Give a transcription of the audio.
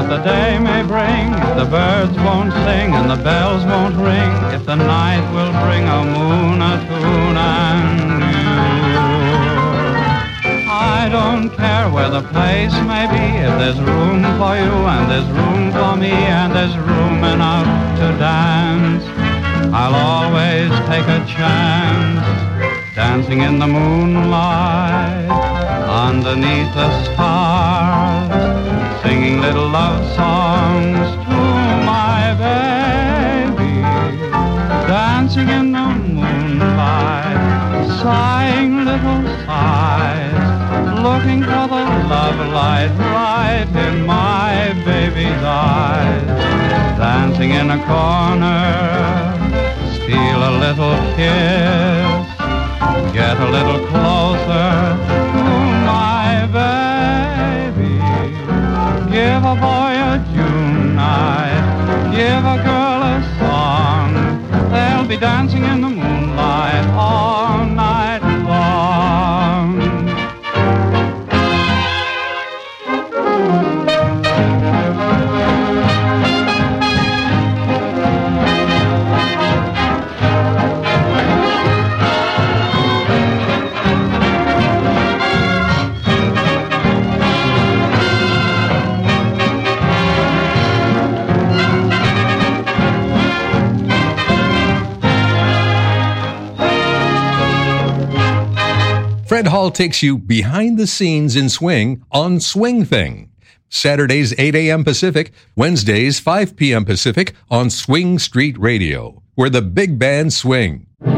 what the day may bring, if the birds won't sing and the bells won't ring, if the night will bring a moon, a tune, and you. I don't care where the place may be, if there's room for you and there's room for me and there's room enough to dance, I'll always take a chance, dancing in the moonlight, underneath the stars, singing little love songs to my baby, dancing in the moonlight, sighing little sighs, looking for the love light right in my baby's eyes, dancing in a corner, steal a little kiss, get a little closer to my baby, give a boy a June night, give a girl a song, they'll be dancing in the moonlight all night long. Fred Hall takes you behind the scenes in swing on Swing Thing. Saturdays 8 a.m. Pacific, Wednesdays 5 p.m. Pacific on Swing Street Radio, where the big bands swing.